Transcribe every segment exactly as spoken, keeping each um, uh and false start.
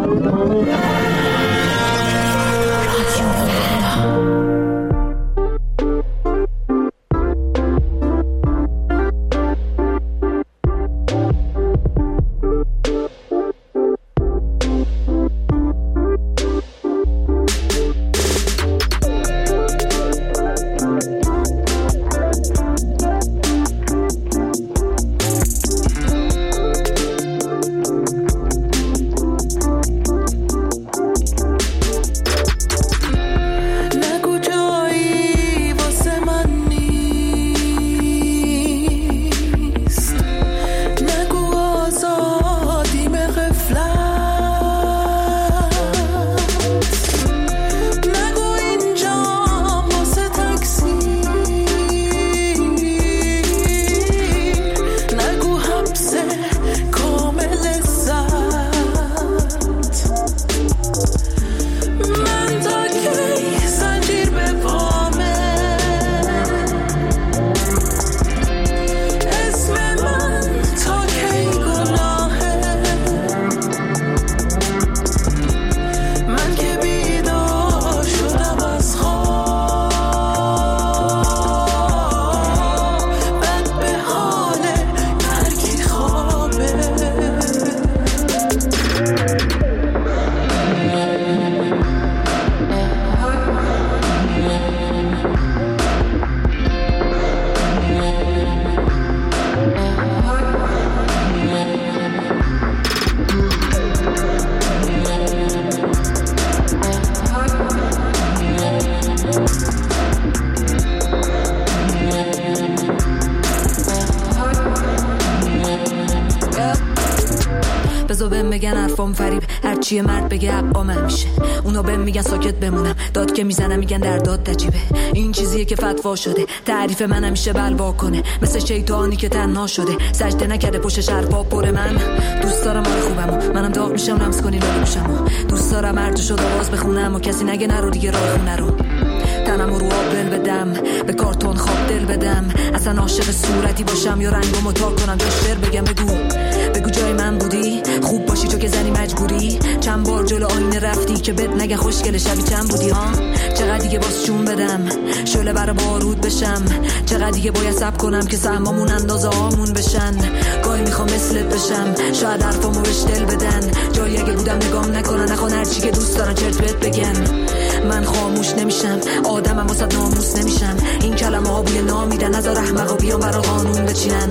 بزو بهم بگن حرفام فریب، هرچیه مرد بگه عبامم میشه. اونا بهم میگن ساکت بمونم، داد که میزنم میگن در داد تجیبه. این چیزیه که فتوا شده، تعریف من همیشه بلوا کنه. مثل شیطانی که تنها شده، سجده نکرده پشت حرفا پر من. دوست دارم آره خوبمو، منم داغ میشم لمس کنی لالو میشم. دوست دارم هر جا شد آواز بخونم و کسی نگه نرو دیگه راه خونه رو. تنم رو آب دل بدم، به کارتون خواب دل بدم. اصلا عاشق صورتی باشم یا رنگمو تا کنم، جا شعر بگم. بگو بگو جای من بودی، خوب باشی تو که زنی مجبوری. چند بار جلو آینه رفتی که بد نگه خوشگل شبی چند بودی ها. چقدر دیگه باز جون بدم، شعله برا بارود بشم. چقدر دیگه باید صبر کنم که سهمامون اندازه هامون بشن. گاهی میخوام مثلت بشم، شاید حرفامو بهش دل بدن. جایی اگه بودم نگام نکنن، نخوان هرچی که دوست دارن چرت بهت بگن. من خاموش نمیشم، آدمم واسه ناموس نمیشم. این کلمه ها بوی نامیدن، از احمقا بیان برا قانون بچینن.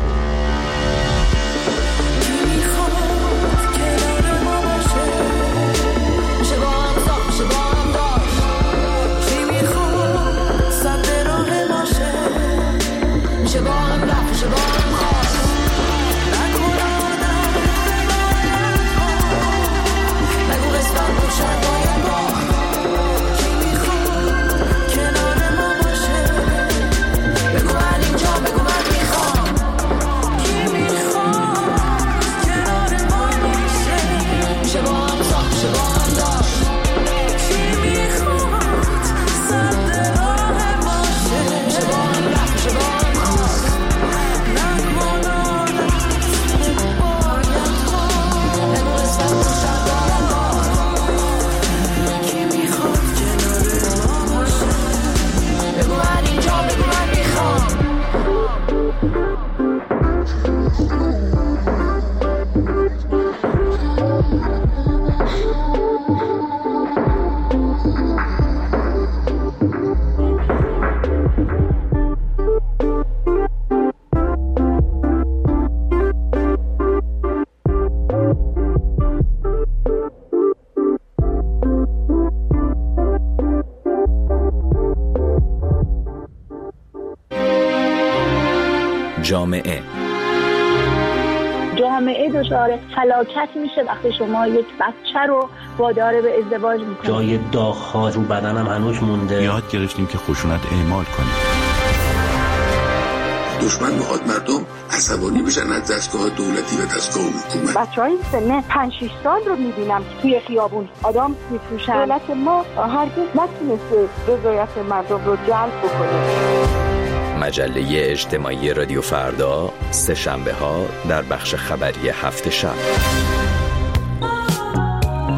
جامعه جامعه دچار فلاکت میشه وقتی شما یک بچه رو وادار به ازدواج میکنید. جای داغ‌ها رو بدنم هنوز مونده. یاد گرفتیم که خشونت اعمال کنیم. دشمن میخواد مردم عصبانی بشن از دستگاه دولتی و دستگاه حکومت. بچهای سن پنج شش سال رو میبینم توی خیابون آدم میفروشن. دولت ما هرگز نتونسته رضایت مردم رو جلب بکنه. مجله اجتماعی رادیو فردا، سه شنبه ها در بخش خبری هفت شب.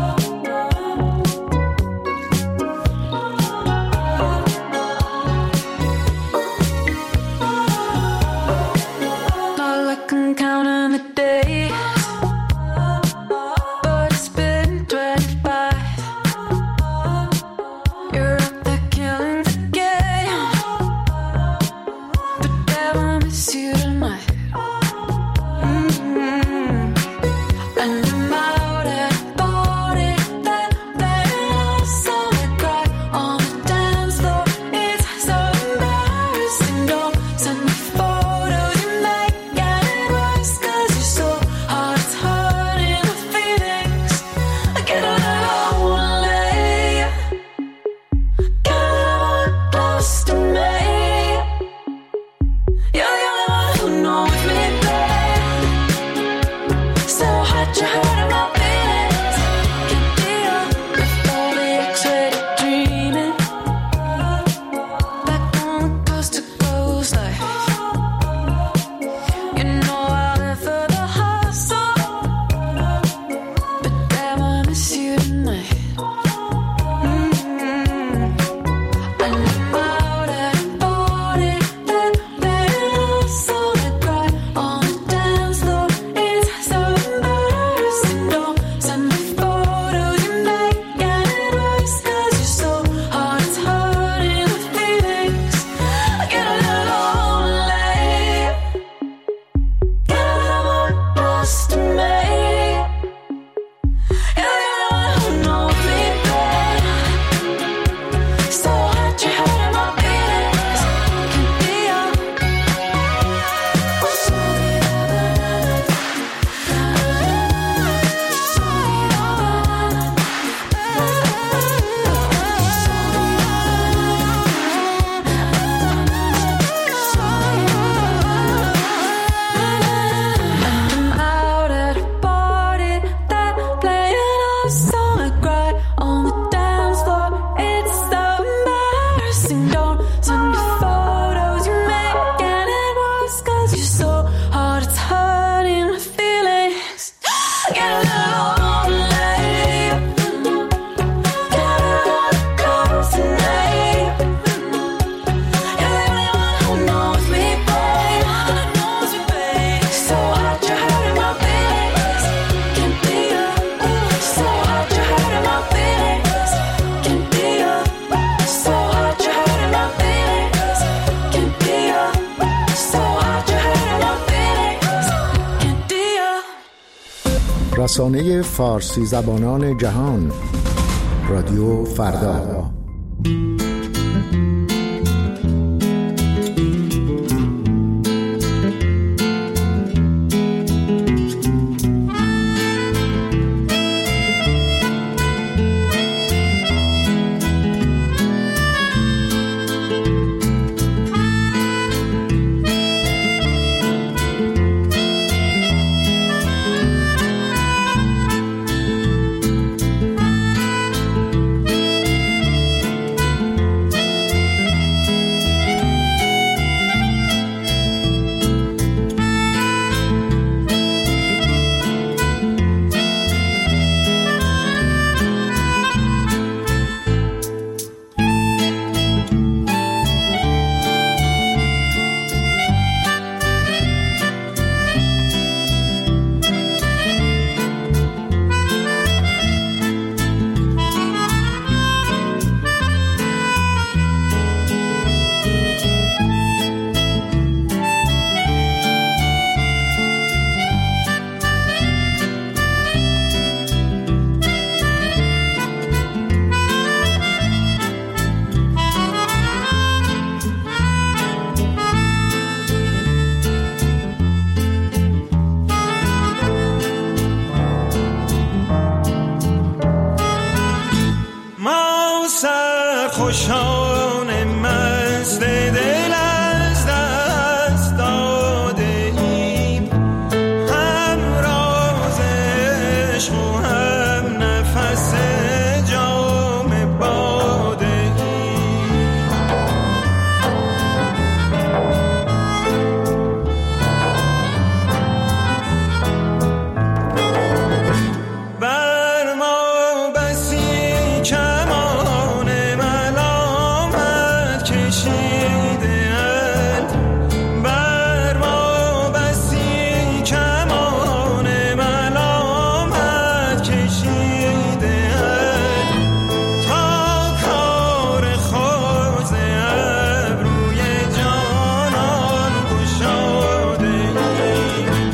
رسانه فارسی زبانان جهان، رادیو فردا. خوشان مست دل از دست داده ایم، هم راز عشق و هم نفس جام باده ایم. بر ما بسی کمان ملامت کشیده اند، بر ما بسی کمان ملامت کشیده اند، تا کار خود ز ابروی جانان گشاده ایم.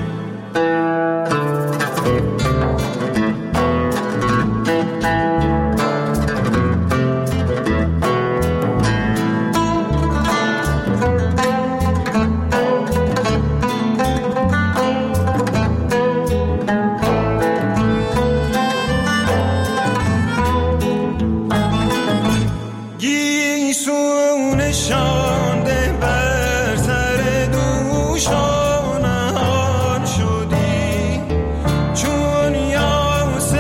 گیسو نشانده بر سر دوش و نهان شدی، چون یاس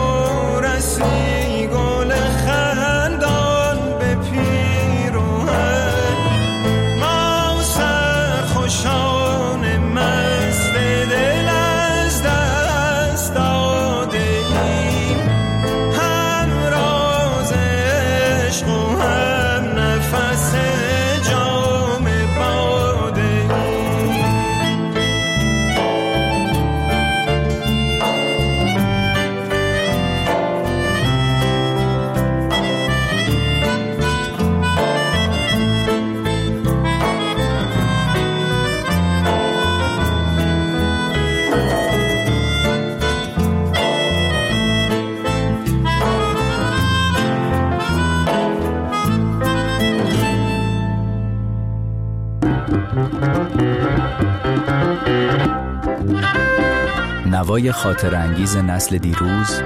نورسی گل خندان به پیراهن. ما سرخوشان مست دل از دست داده ایم، هم راز عشق و هم نفس جام باده ایم. نوای خاطر انگیز نسل دیروز،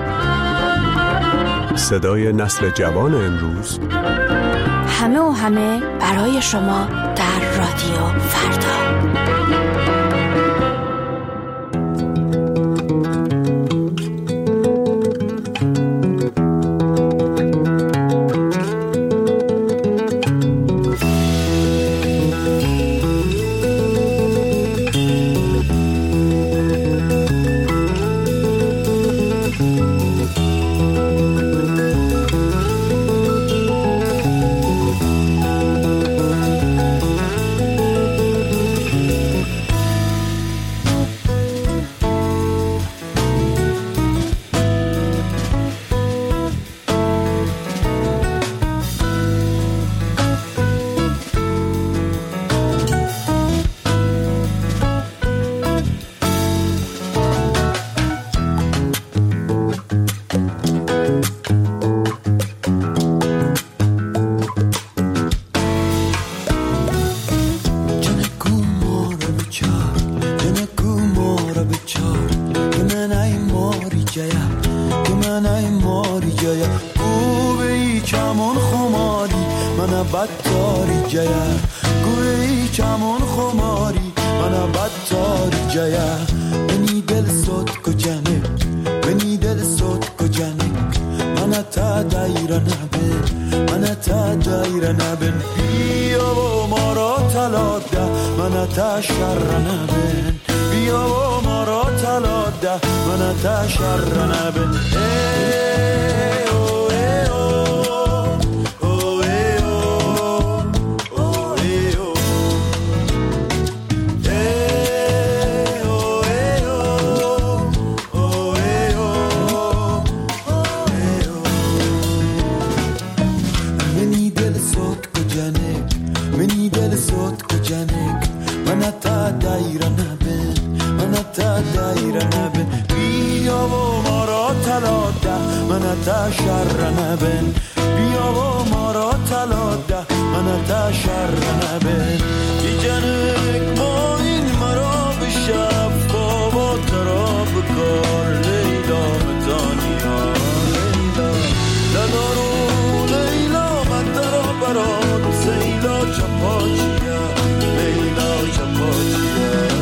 صدای نسل جوان امروز، همه و همه برای شما در رادیو فردا. که من ای ماری جایا گوه ای کمون خماری من بدتاری جایا گوه ای کمون خماری من بدتاری جایا بنی دل سوت کجانه بنی دل سوت کجانه من تا دایره نبن من تا دایره نبن بیا و ما را تلاده من تا شر نبن بیا و ما را تلاده من تا شر نبن ای او ای او او ای او او ای او ای او ای او او ای او ای او منی دل صوت کجانه منی دل صوت کجانه من تا دایره نبن من تا دایره نبن بیا و ما را تلاده من تا شر نبن بیا و ما را تلاده من تا شر نبن بی جنک ما این مرا بشب بابا ترا بکار لیلا مدانیا لیلا لدارو لیلا من درا برات سیلا چپاچیا لیلا چپاچیا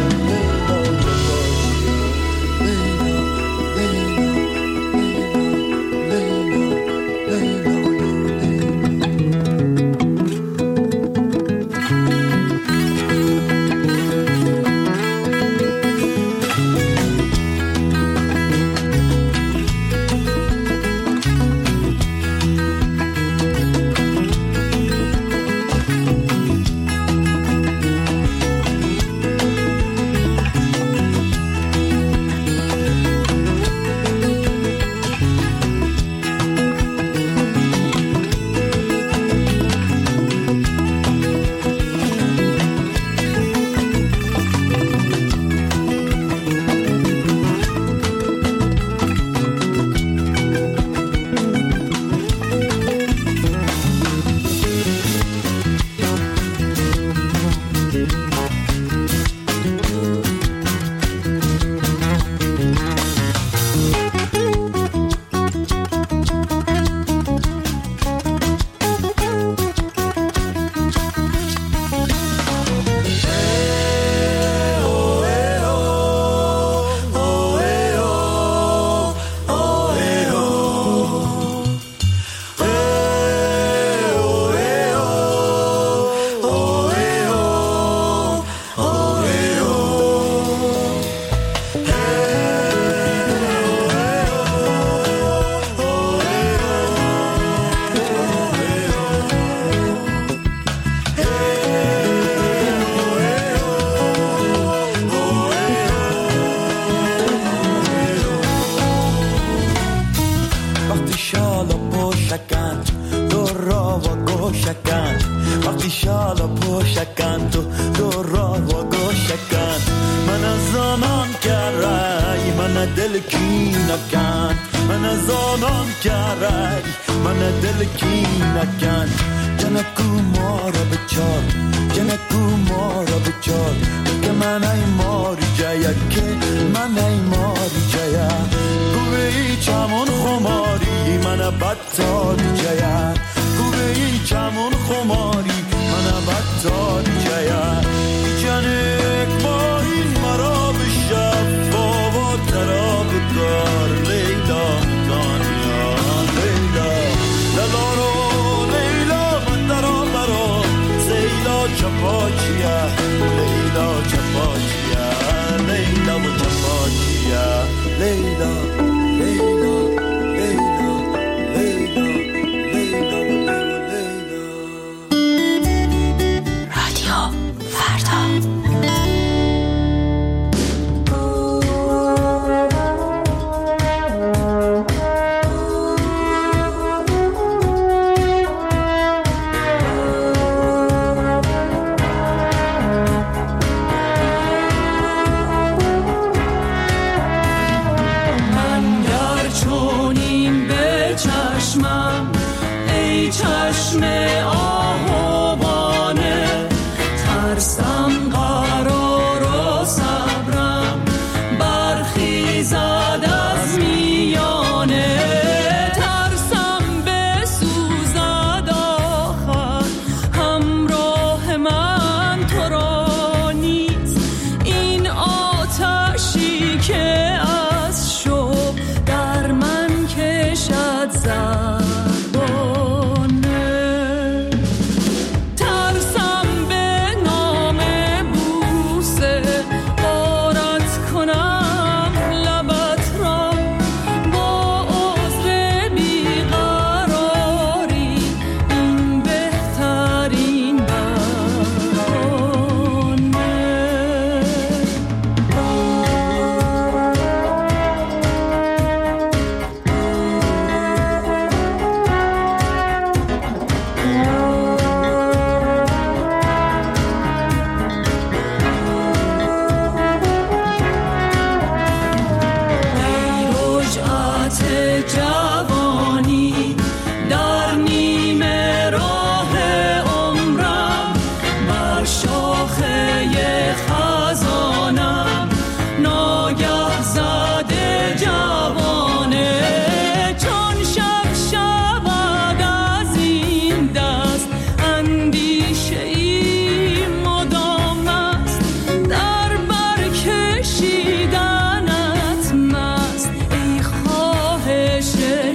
برخیزد از میانه جوانی در نیمه راه عمرم بر شاخه خزانم ناگه زده جوانه چون شب شود از این دست اندیشه ای مدام است در برکشیدنت مست ای خواهش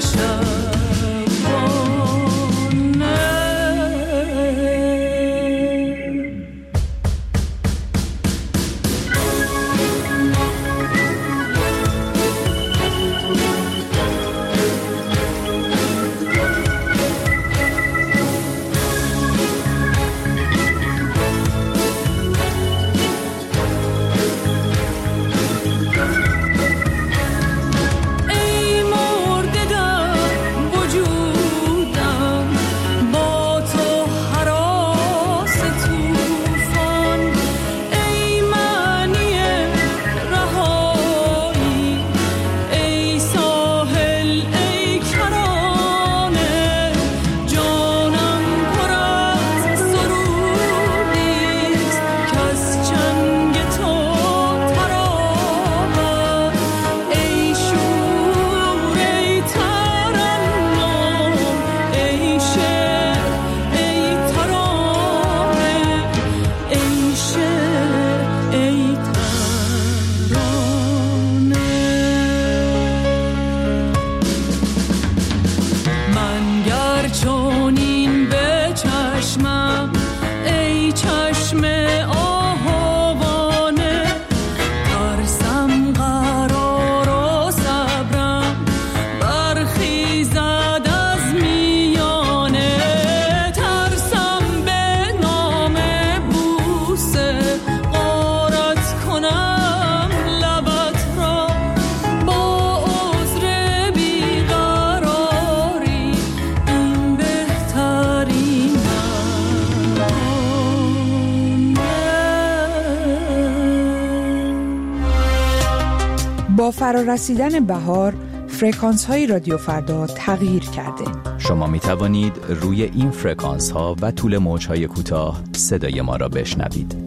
با فرارسیدن بهار فرکانس های رادیو فردا تغییر کرده. شما می توانید روی این فرکانس ها و طول موج های کوتاه صدای ما را بشنوید.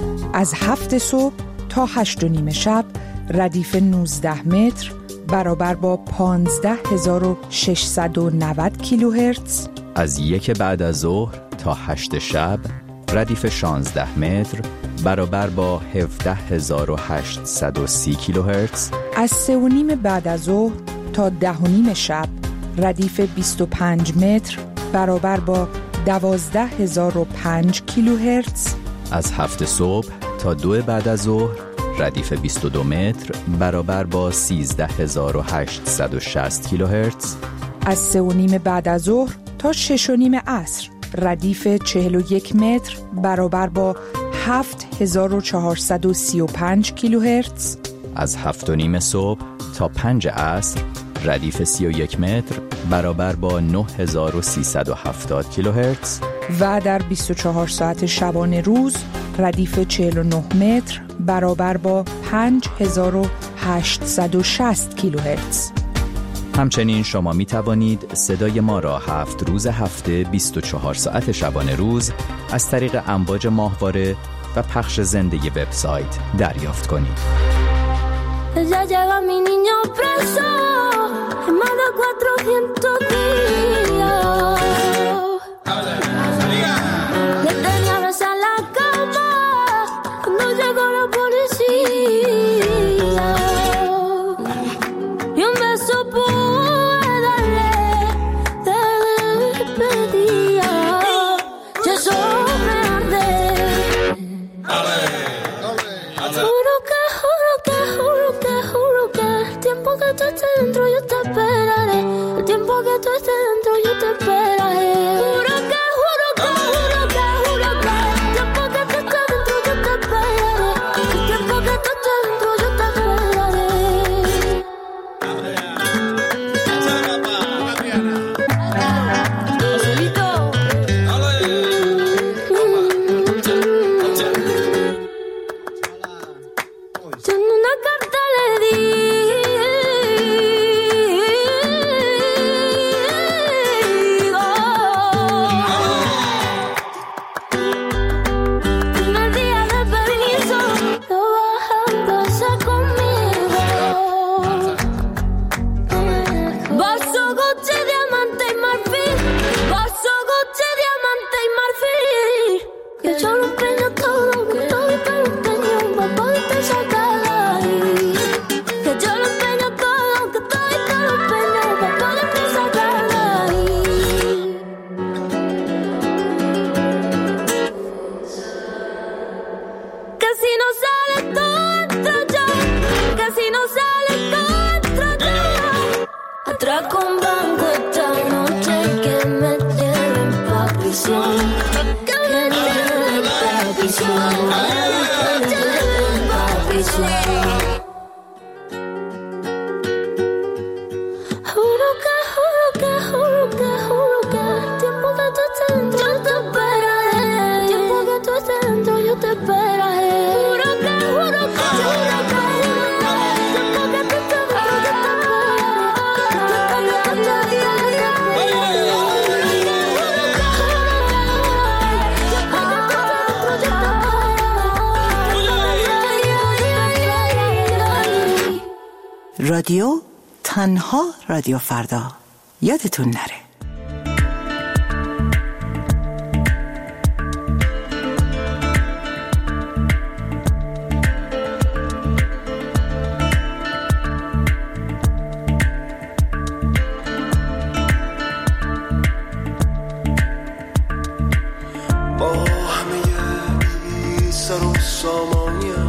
از هفت صبح تا هشت و نیم شب ردیف نوزده متر برابر با پانزده هزار و ششصد و نود کیلوهرتز. از یک بعد از ظهر تا هشت شب ردیف شانزده متر برابر با هفده هزار و هشتصد و سی کیلوهرتز. از سه و نیم بعد از ظهر تا ده و نیم شب ردیف بیست و پنج متر برابر با دوازده هزار و پنج کیلوهرتز. از هفت صبح تا دو بعد از ظهر ردیف بیست و دو متر برابر با سیزده هزار و هشتصد و شصت کیلوهرتز. از سه و نیم بعد از ظهر تا شش و نیم عصر ردیف چهل و یک متر برابر با هفت هزار و چهارصد و سی و پنج کیلوهرتز. از هفت و نیم صبح تا پنج عصر ردیف سی و یک متر برابر با نه هزار و سیصد و هفتاد کیلوهرتز. و در بیست و چهار ساعت شبانه روز ردیف چهل و نه متر برابر با پنج هزار و هشتصد و شصت کیلوهرتز. همچنین شما می توانید صدای ما را هفت روز هفته بیست و چهار ساعت شبانه روز از طریق امواج ماهواره و پخش زنده وبسایت دریافت کنید. Ya llega mi niño preso, en más de cuatrocientos días. Le tenía besar la cama cuando llegó la policía. Y un beso pude darle de despedida. Y eso me arde. Juro que, juro que, juro que, juro que el tiempo que tú estés dentro yo te esperaré. El tiempo que tú gocce, diamante y marfil. Vaso, gocce, diamante y marfil. Que yo lo empeño todo, que todo y te lo empeño para poderte sacar de ahí. Que yo lo empeño todo, que todo y te lo empeño para poderte sacar de ahí. Que si no sale todo entro yo, que si no sale todo entro yo. Atraco un banco esta noche que me tienen pa' prisión. Que me tienen pa' prisión. Que me tienen pa' prisión. Juro que, juro que, juro que, juro que tiempo que tú estés dentro yo te esperaré. Tiempo que tú estés dentro yo te esperaré. Juro que, juro que, juro que tiempo que tú estés dentro yo te رادیو تنها رادیو فردا یادتون نره. با همه بی سر و سامانیم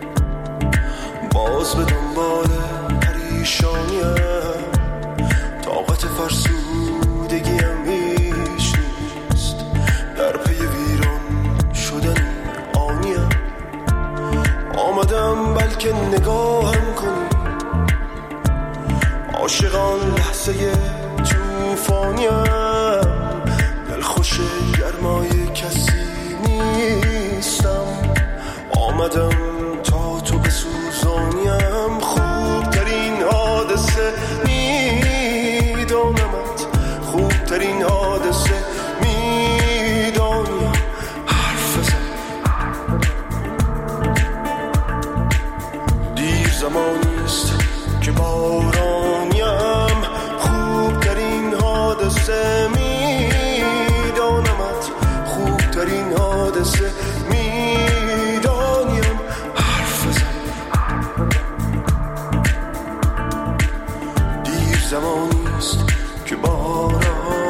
باز به دنبال پریشانیم. طاقت فرسودگیم هیچ نیست، در پی ویران شدن آنیم. آمدم بلکه نگاهم کنی، عاشقان لحظه توفانیم. دلخوش گرمای کسی نیستم، آمدم تا تو بسوزانیم. خوبترین حادثه میدانمت، خوبترین حادثه میدانیم. حرف بزن دیر زمانیست که بارانیم. خوبترین حادثه میدانمت، خوبترین حادثه میدانیم. حرف بزن دیر زمانیست که بارانیم.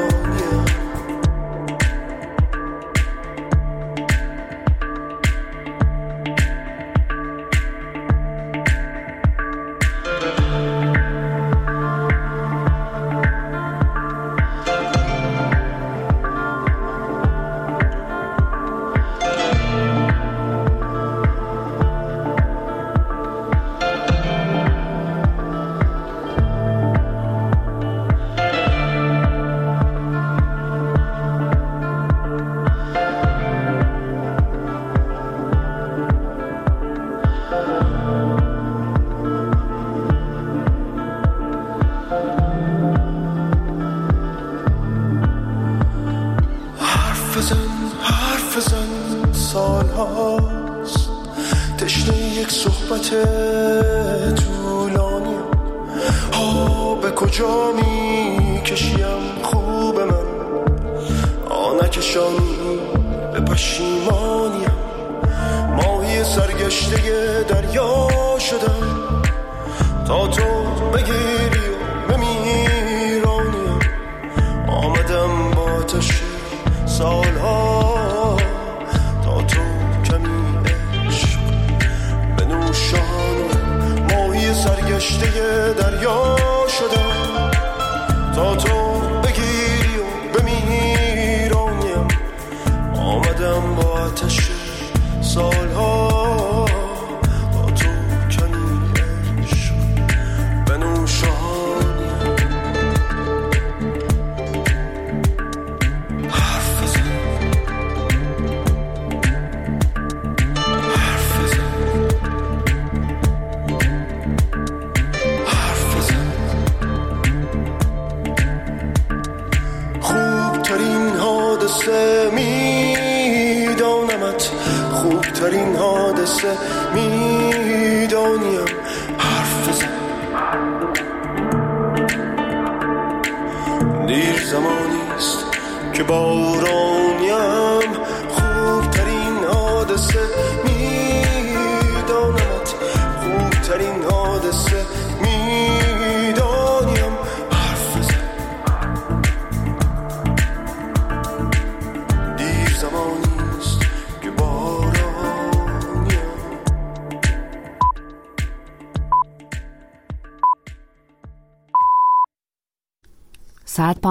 حرف بزن سال هاست تشنه یک صحبت طولانی. ها به کجا می کشیم خوب من، آنکشانی به پشیمانیم. ماهی سرگشته دریا شدم تا تو بگیری و بمیرانیم. آمدم با آتش سالها تا تو کمی عشق بنوشانم. ماهی سرگشته دریا شدم تا تو بگیری و بمیرانیم. آمدم با آتش سالها تا تو کمی عشق بنوشانیم. میدانمت، خوبترین حادثه میدانیم. حرف بزن دیر زمانیست که بارانیم خوبترین حادثه میدانمت خوبترین حادثه میدانیم حرف بزن دیر زمانیست که بارانیم ساعت